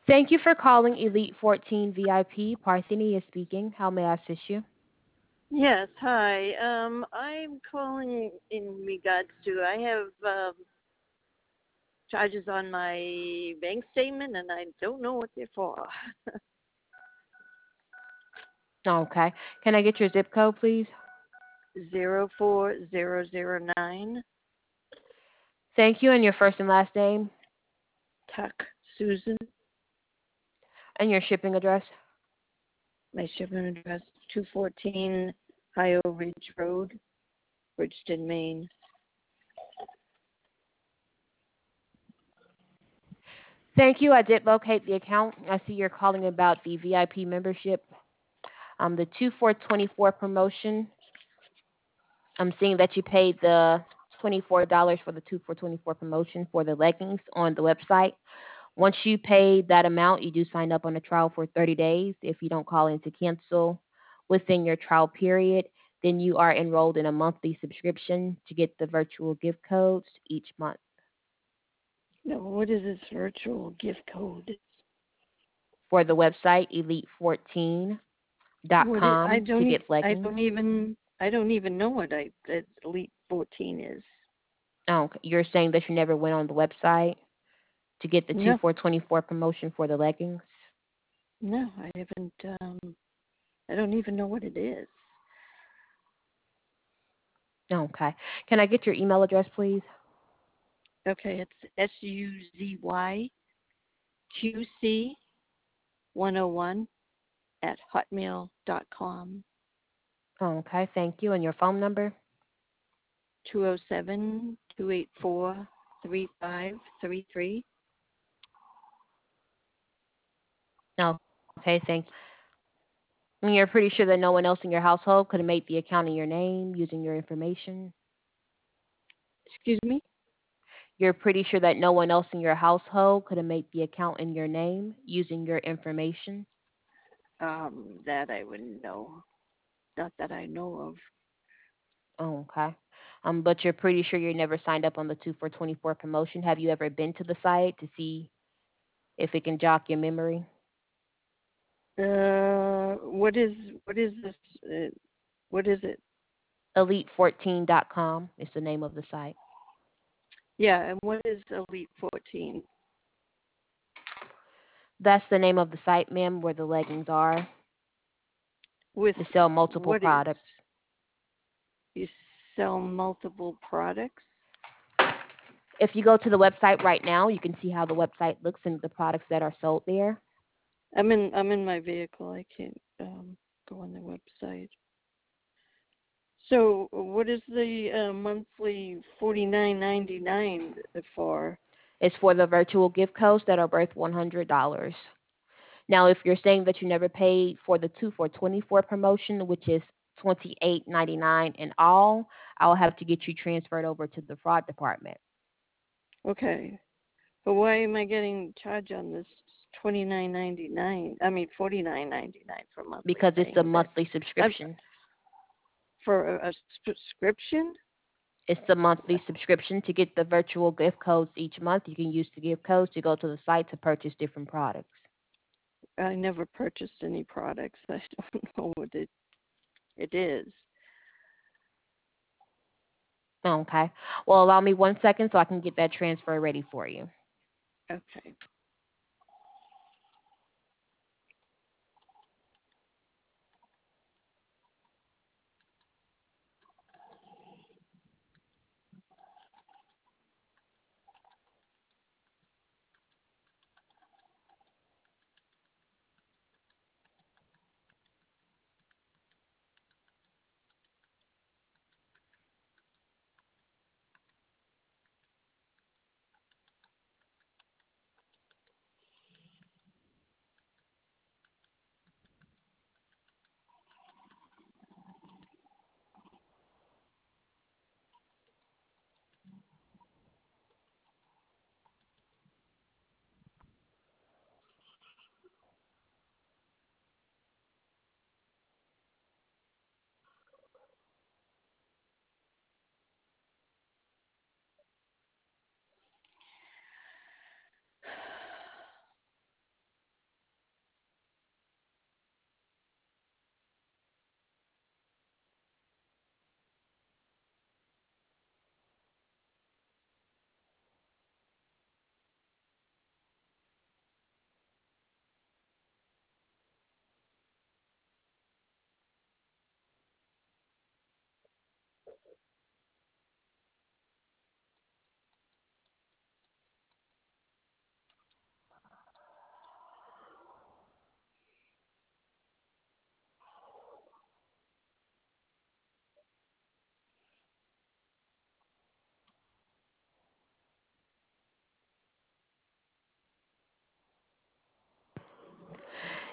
Thank you for calling Elite 14 VIP. Parthenia is speaking. How may I assist you? Yes, hi. I'm calling in regards to I have charges on my bank statement and I don't know what they're for. Okay. Can I get your zip code, please? 04009. Thank you, and your first and last name, Tuck Susan. and your shipping address. My shipping address 214 Ohio Ridge Road, Bridgeton, Maine. Thank you. I did locate the account. I see you're calling about the VIP membership. The 2424 promotion. I'm seeing that you paid the $24 for the 2424 promotion for the leggings on the website. Once you pay that amount, you do sign up on a trial for 30 days. If you don't call in to cancel within your trial period, then you are enrolled in a monthly subscription to get the virtual gift codes each month No, what is this virtual gift code? for the website What is, elite14.com to get leggings. I don't even know what that Elite 14 is. Oh, okay. You're saying that you never went on the website to get the No. 2424 promotion for the leggings? No, I haven't. I don't even know what it is. Okay. Can I get your email address, please? Okay, it's SUZYQC101 at hotmail.com. Okay, thank you. And your phone number? 207-284-3533. Okay, thank you. And you're pretty sure that no one else in your household could have made the account in your name using your information? Excuse me? You're pretty sure that no one else in your household could have made the account in your name using your information? That I wouldn't know. Not that I know of. Okay. But you're pretty sure you never signed up on the 2 for 24 promotion. Have you ever been to the site to see if it can jog your memory? What is this? What is it? Elite14.com is the name of the site. Yeah, and what is Elite 14? That's the name of the site, ma'am, where the leggings are. With They sell multiple what is? products. You sell multiple products? If you go to the website right now, you can see how the website looks and the products that are sold there. I'm in my vehicle. I can't go on the website. So what is the monthly $49.99 for? It's for the virtual gift codes that are worth $100. Now, if you're saying that you never paid for the 2 for 24 promotion, which is $28.99 in all, I'll have to get you transferred over to the fraud department Okay, but why am I getting charged on this $29.99? I mean $49.99 for monthly because it's a paying. That monthly I'm subscription. for a subscription. It's a monthly subscription to get the virtual gift codes each month. You can use the gift codes to go to the site to purchase different products. I never purchased any products. I don't know what it is. Okay. Well, allow me 1 second so I can get that transfer ready for you. Okay.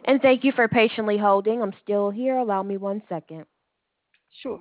And thank you for patiently holding. I'm still here. Allow me 1 second. Sure.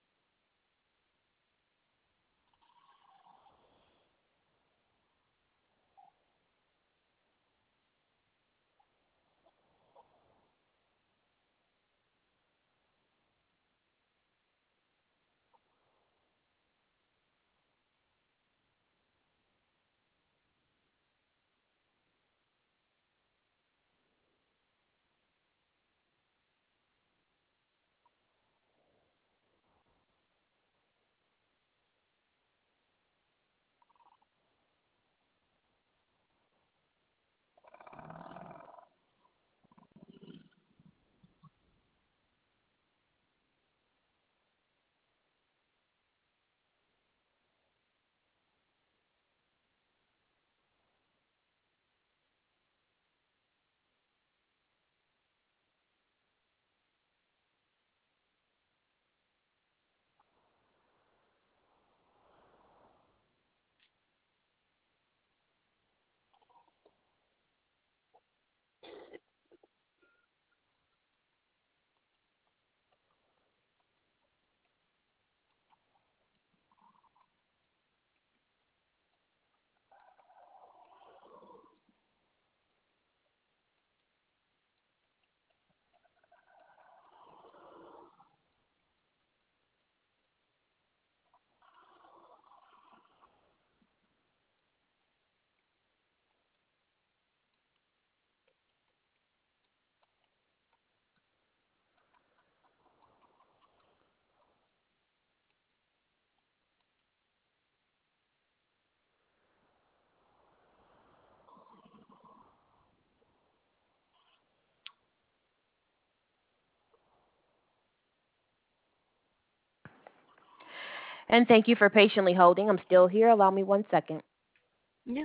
And thank you for patiently holding. I'm still here. Allow me 1 second. Yeah.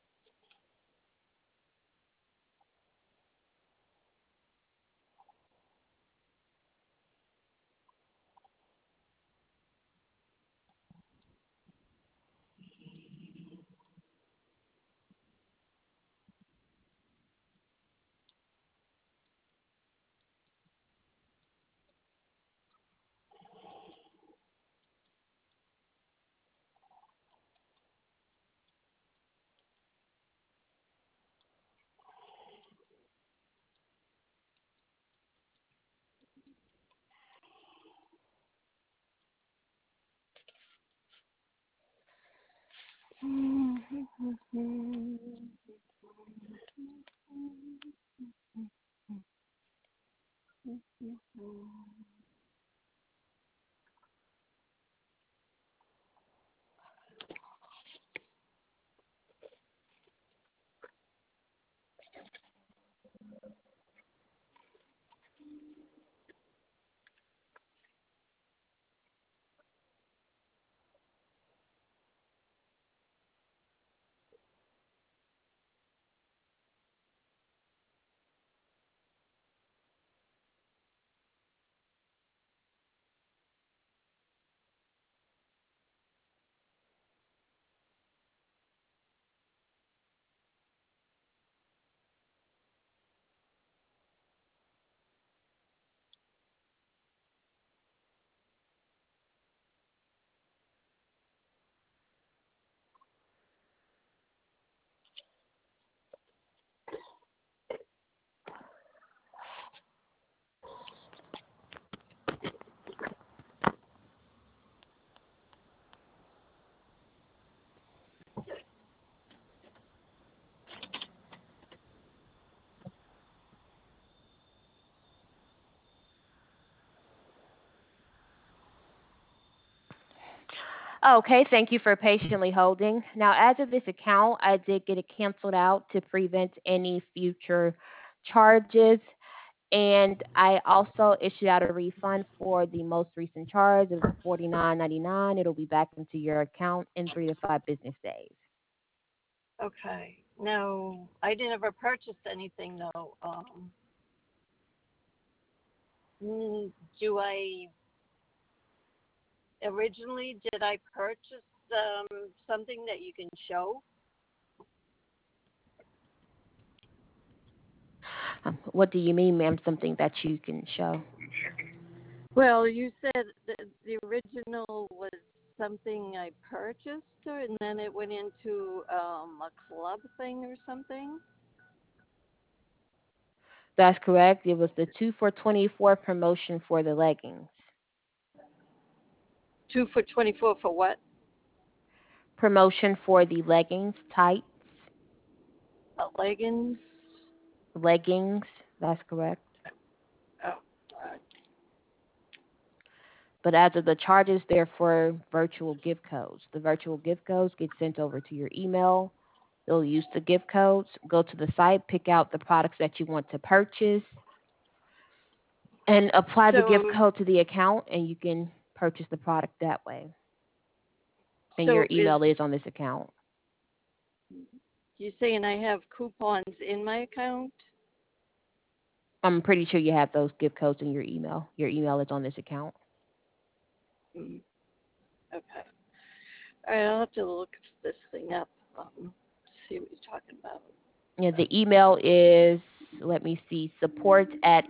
Okay, thank you for patiently holding. Now, as of this account, I did get it canceled out to prevent any future charges. And I also issued out a refund for the most recent charge of $49.99. It'll be back into your account in 3 to 5 business days. Okay. No, I didn't ever purchase anything though. Mm, do I originally did I purchase something that you can show? What do you mean, ma'am? Something that you can show? Well, you said the original was something I purchased, and then it went into a club thing or something. That's correct. It was the 2 for 24 promotion for the leggings. 2 for 24 for what? Promotion for the leggings, tights, Leggings. leggings. That's correct. Oh, God. But as of the charges, they're for virtual gift codes. The virtual gift codes get sent over to your email. You'll use the gift codes, go to the site, pick out the products that you want to purchase, and apply the gift So, code to the account, and you can purchase the product that way. And your so is email is on this account. you saying I have coupons in my account? I'm pretty sure you have those gift codes in your email. Your email is on this account. Mm, okay. All right, I'll have to look this thing up. See what you're talking about. Yeah, the email is, let me see, support at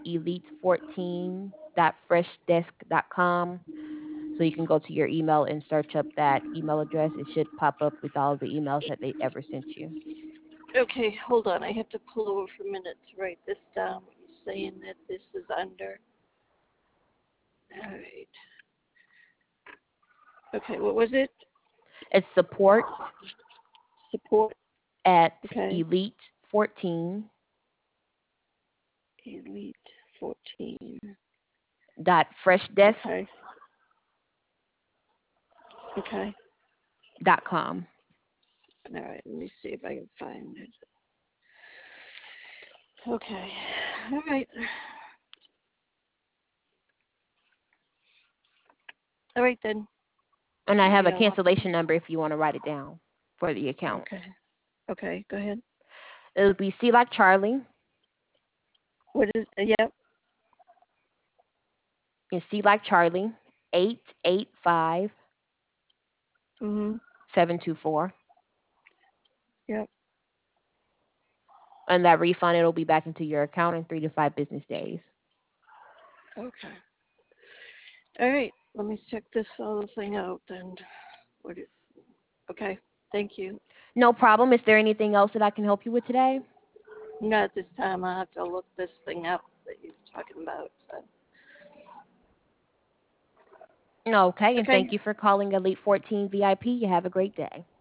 elite14.freshdesk.com. So you can go to your email and search up that email address. It should pop up with all of the emails that they ever sent you. Okay, hold on. I have to pull over for a minute to write this down. What you're saying that this is under. All right. Okay, what was it? It's support Support. at Okay. elite14 Elite 14. dot freshdesk Okay. Okay. dot com. All right, let me see if I can find it. Okay. All right. All right then. And I have a Yeah, I'll have to. cancellation number if you want to write it down for the account. Okay. Okay, go ahead. It would be C like Charlie, What is, yep. and C like Charlie, 885 Mhm. 724. Yep. And that refund, it'll be back into your account in 3 to 5 business days. Okay. All right. Let me check this other thing out then. What is, okay. Thank you. No problem. Is there anything else that I can help you with today? Not at this time. I have to look this thing up that you're talking about. So. Okay, and Okay. thank you for calling Elite 14 VIP. You have a great day.